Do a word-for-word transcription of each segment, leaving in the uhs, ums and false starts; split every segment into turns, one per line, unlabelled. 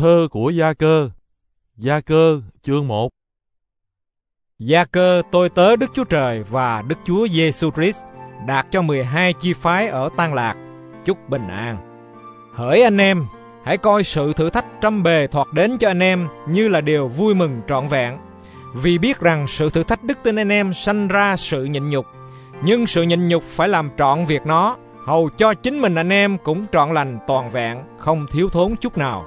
thơ của Gia-cơ. Gia-cơ chương một.
Gia-cơ tôi tớ Đức Chúa Trời và Đức Chúa Giêsu Christ đạt cho mười hai chi phái ở Tan Lạc chúc bình an. Hỡi anh em, hãy coi sự thử thách trăm bề thoạt đến cho anh em như là điều vui mừng trọn vẹn, vì biết rằng sự thử thách đức tin anh em sanh ra sự nhịn nhục, nhưng sự nhịn nhục phải làm trọn việc nó, hầu cho chính mình anh em cũng trọn lành toàn vẹn, không thiếu thốn chút nào.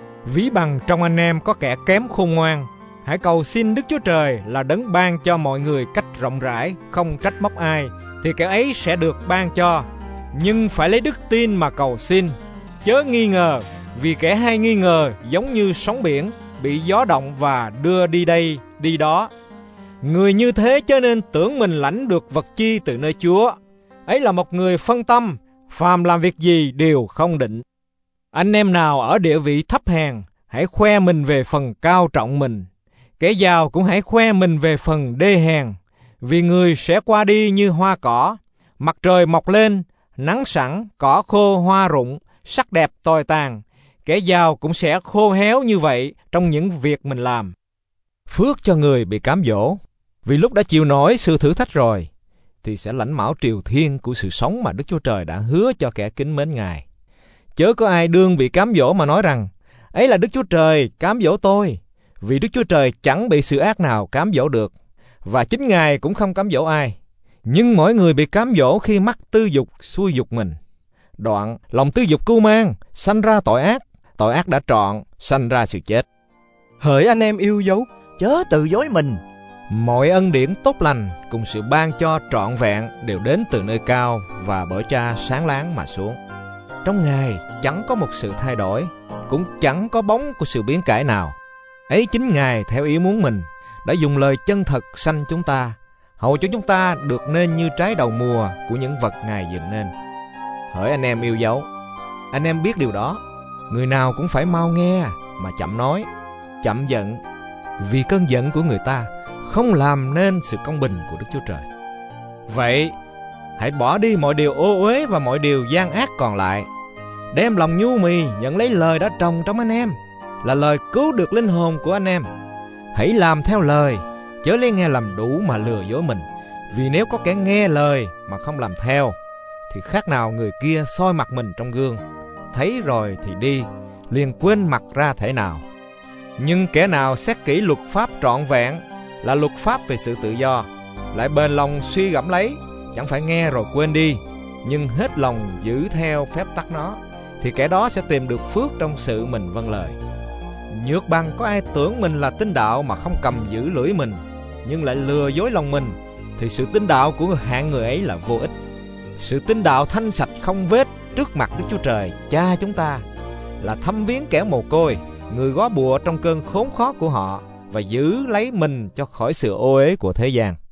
Ví bằng trong anh em có kẻ kém khôn ngoan, hãy cầu xin Đức Chúa Trời là đấng ban cho mọi người cách rộng rãi, không trách móc ai, thì kẻ ấy sẽ được ban cho. Nhưng phải lấy đức tin mà cầu xin, chớ nghi ngờ, vì kẻ hay nghi ngờ giống như sóng biển, bị gió động và đưa đi đây, đi đó. Người như thế chớ nên tưởng mình lãnh được vật chi từ nơi Chúa. Ấy là một người phân tâm, phàm làm việc gì đều không định. Anh em nào ở địa vị thấp hèn, hãy khoe mình về phần cao trọng mình. Kẻ giàu cũng hãy khoe mình về phần đê hèn. Vì người sẽ qua đi như hoa cỏ, mặt trời mọc lên, nắng sẵn, cỏ khô hoa rụng, sắc đẹp tồi tàn. Kẻ giàu cũng sẽ khô héo như vậy trong những việc mình làm. Phước cho người bị cám dỗ, vì lúc đã chịu nổi sự thử thách rồi, thì sẽ lãnh mão triều thiên của sự sống mà Đức Chúa Trời đã hứa cho kẻ kính mến Ngài. Chớ có ai đương bị cám dỗ mà nói rằng, ấy là Đức Chúa Trời cám dỗ tôi, vì Đức Chúa Trời chẳng bị sự ác nào cám dỗ được, và chính Ngài cũng không cám dỗ ai. Nhưng mỗi người bị cám dỗ khi mắc tư dục xuôi dục mình. Đoạn lòng tư dục cưu mang, sanh ra tội ác, tội ác đã trọn, sanh ra sự chết.
Hỡi anh em yêu dấu, chớ tự dối mình.
Mọi ân điển tốt lành cùng sự ban cho trọn vẹn đều đến từ nơi cao và bởi Cha sáng láng mà xuống. Trong Ngài chẳng có một sự thay đổi, cũng chẳng có bóng của sự biến cải nào. Ấy chính Ngài theo ý muốn mình đã dùng lời chân thật sanh chúng ta, hầu cho chúng ta được nên như trái đầu mùa của những vật Ngài dựng nên. Hỡi anh em yêu dấu, anh em biết điều đó, người nào cũng phải mau nghe mà chậm nói, chậm giận, vì cơn giận của người ta không làm nên sự công bình của Đức Chúa Trời. Vậy hãy bỏ đi mọi điều ô uế và mọi điều gian ác còn lại, đem lòng nhu mì nhận lấy lời đã trồng trong anh em, là lời cứu được linh hồn của anh em. Hãy làm theo lời, chớ lấy nghe làm đủ mà lừa dối mình, vì nếu có kẻ nghe lời mà không làm theo, thì khác nào người kia soi mặt mình trong gương, thấy rồi thì đi, liền quên mặt ra thể nào. Nhưng kẻ nào xét kỹ luật pháp trọn vẹn, là luật pháp về sự tự do, lại bền lòng suy gẫm lấy, chẳng phải nghe rồi quên đi, nhưng hết lòng giữ theo phép tắc nó, thì kẻ đó sẽ tìm được phước trong sự mình vâng lời. Nhược bằng có ai tưởng mình là tín đạo mà không cầm giữ lưỡi mình, nhưng lại lừa dối lòng mình, thì sự tín đạo của hạng người ấy là vô ích. Sự tín đạo thanh sạch không vết trước mặt Đức Chúa Trời Cha chúng ta là thăm viếng kẻ mồ côi, người góa bụa trong cơn khốn khó của họ, và giữ lấy mình cho khỏi sự ô uế của thế gian.